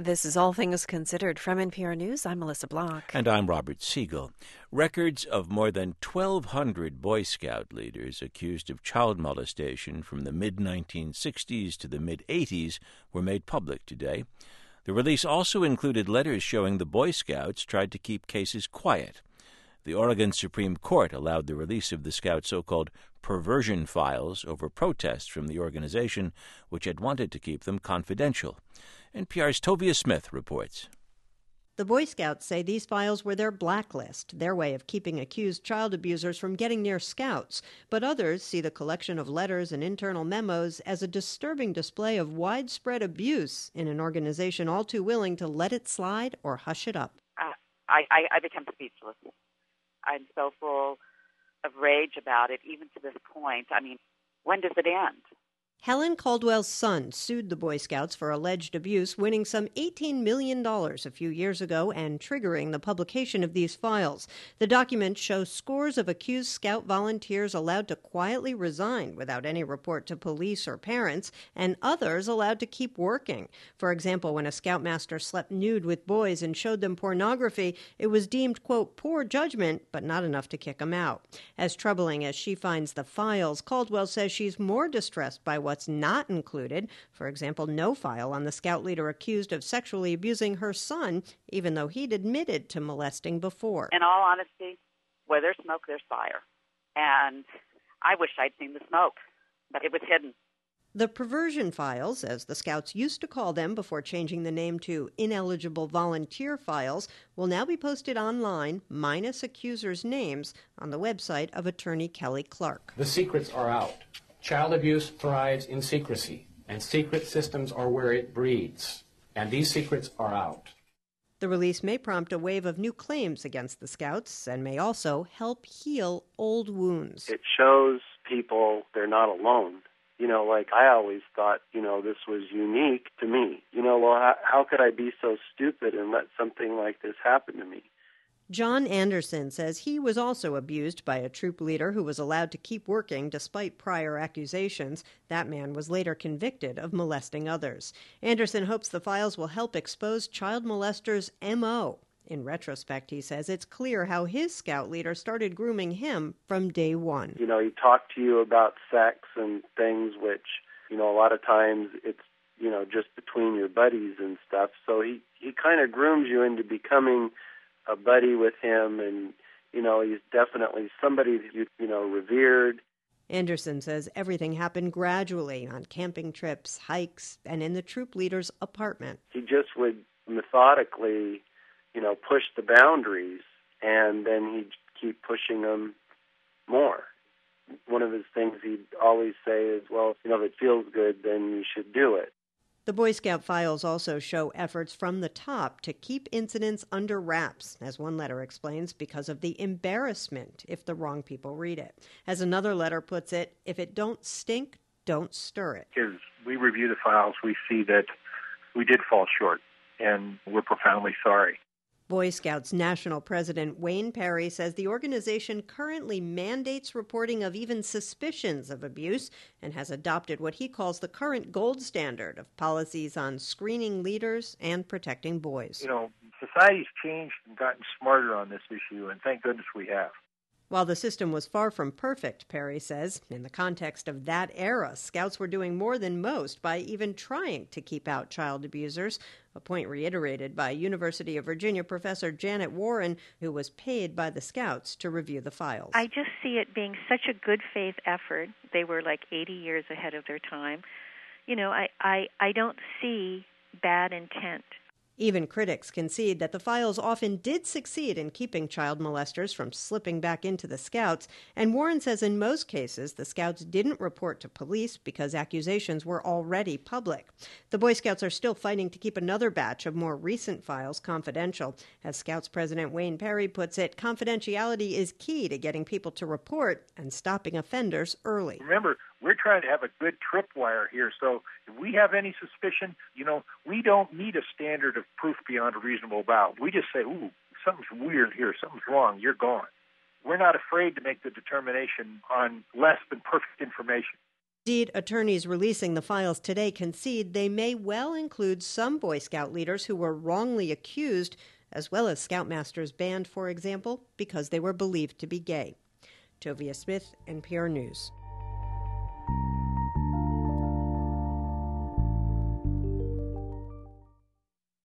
This is All Things Considered from NPR News. I'm Melissa Block. And I'm Robert Siegel. Records of more than 1,200 Boy Scout leaders accused of child molestation from the mid-1960s to the mid-'80s were made public today. The release also included letters showing the Boy Scouts tried to keep cases quiet. The Oregon Supreme Court allowed the release of the Scouts' so-called perversion files over protests from the organization, which had wanted to keep them confidential. NPR's Tovia Smith reports. The Boy Scouts say these files were their blacklist, their way of keeping accused child abusers from getting near Scouts. But others see the collection of letters and internal memos as a disturbing display of widespread abuse in an organization all too willing to let it slide or hush it up. I become speechless. I'm so full of rage about it, even to this point. I mean, when does it end? Helen Caldwell's son sued the Boy Scouts for alleged abuse, winning some $18 million a few years ago and triggering the publication of these files. The documents show scores of accused Scout volunteers allowed to quietly resign without any report to police or parents, and others allowed to keep working. For example, when a Scoutmaster slept nude with boys and showed them pornography, it was deemed, quote, poor judgment, but not enough to kick them out. As troubling as she finds the files, Caldwell says she's more distressed by what's not included. For example, no file on the Scout leader accused of sexually abusing her son, even though he'd admitted to molesting before. In all honesty, where there's smoke, there's fire. And I wish I'd seen the smoke, but it was hidden. The perversion files, as the Scouts used to call them before changing the name to ineligible volunteer files, will now be posted online, minus accusers' names, on the website of attorney Kelly Clark. The secrets are out. Child abuse thrives in secrecy, and secret systems are where it breeds. And these secrets are out. The release may prompt a wave of new claims against the Scouts and may also help heal old wounds. It shows people they're not alone. You know, like I always thought, this was unique to me. Well, how could I be so stupid and let something like this happen to me? John Anderson says he was also abused by a troop leader who was allowed to keep working despite prior accusations. That man was later convicted of molesting others. Anderson hopes the files will help expose child molesters' M.O. In retrospect, he says it's clear how his Scout leader started grooming him from day one. He talked to you about sex and things which, a lot of times it's, just between your buddies and stuff. So he kind of grooms you into becoming a buddy with him, and, he's definitely somebody that you revered. Anderson says everything happened gradually on camping trips, hikes, and in the troop leader's apartment. He just would methodically, push the boundaries, and then he'd keep pushing them more. One of his things he'd always say is, well, if it feels good, then you should do it. The Boy Scout files also show efforts from the top to keep incidents under wraps, as one letter explains, because of the embarrassment if the wrong people read it. As another letter puts it, if it don't stink, don't stir it. As we review the files, we see that we did fall short, and we're profoundly sorry. Boy Scouts National President Wayne Perry says the organization currently mandates reporting of even suspicions of abuse and has adopted what he calls the current gold standard of policies on screening leaders and protecting boys. Society's changed and gotten smarter on this issue, and thank goodness we have. While the system was far from perfect, Perry says, in the context of that era, Scouts were doing more than most by even trying to keep out child abusers, a point reiterated by University of Virginia professor Janet Warren, who was paid by the Scouts to review the files. I just see it being such a good faith effort. They were like 80 years ahead of their time. I don't see bad intent. Even critics concede that the files often did succeed in keeping child molesters from slipping back into the Scouts, and Warren says in most cases the Scouts didn't report to police because accusations were already public. The Boy Scouts are still fighting to keep another batch of more recent files confidential. As Scouts President Wayne Perry puts it, confidentiality is key to getting people to report and stopping offenders early. Remember, we're trying to have a good tripwire here, so if we have any suspicion, we don't need a standard of proof beyond a reasonable doubt. We just say, ooh, something's weird here, something's wrong, you're gone. We're not afraid to make the determination on less than perfect information. Indeed, attorneys releasing the files today concede they may well include some Boy Scout leaders who were wrongly accused, as well as Scoutmasters banned, for example, because they were believed to be gay. Tovia Smith, NPR News.